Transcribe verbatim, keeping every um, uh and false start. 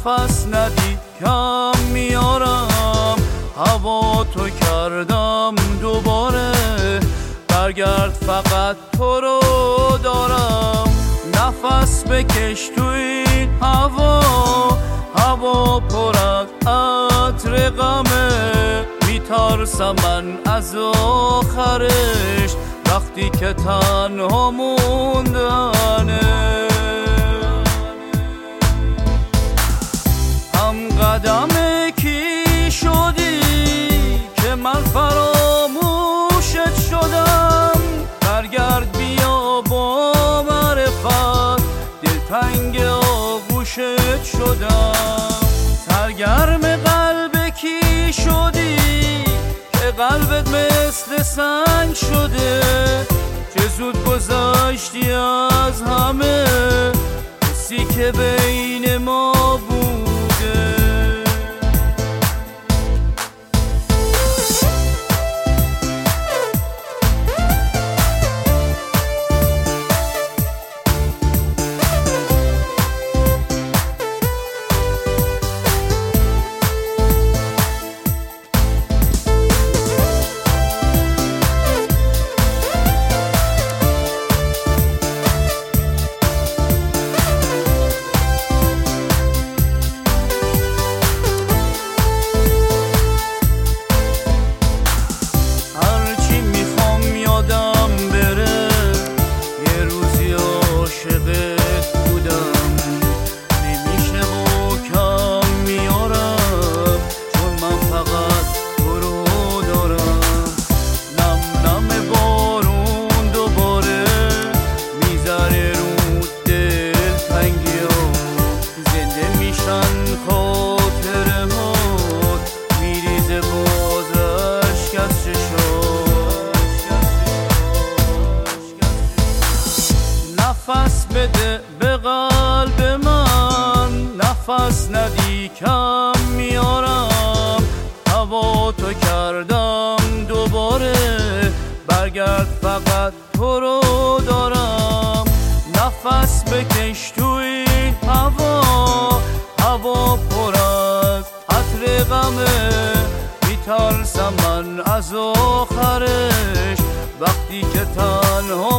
نفس ندی کم میارم، هوا تو کردم دوباره، برگرد فقط تو رو دارم. نفس بکش تو این هوا، هوا پر از عطر غمه، میترسم من از آخرش وقتی که تنها موندنه. هم قدم کی شدی که من فراموشت شدم، برگرد بیا با معرفت، دلتنگ آغوشت شدم. سرگرم قلب کی شدی که قلبت مثل سنگ شده، چه زود گذشتی از همه حسی که بین ما بوده. نفس بده به قلب من، نفس ندی کم میارم، هوا تو کردم دوباره، برگرد فقط تو رو دارم. نفس بکش تو این هوا، هوا پر از عطر غمه، میترسم من از آخرش وقتی که تنها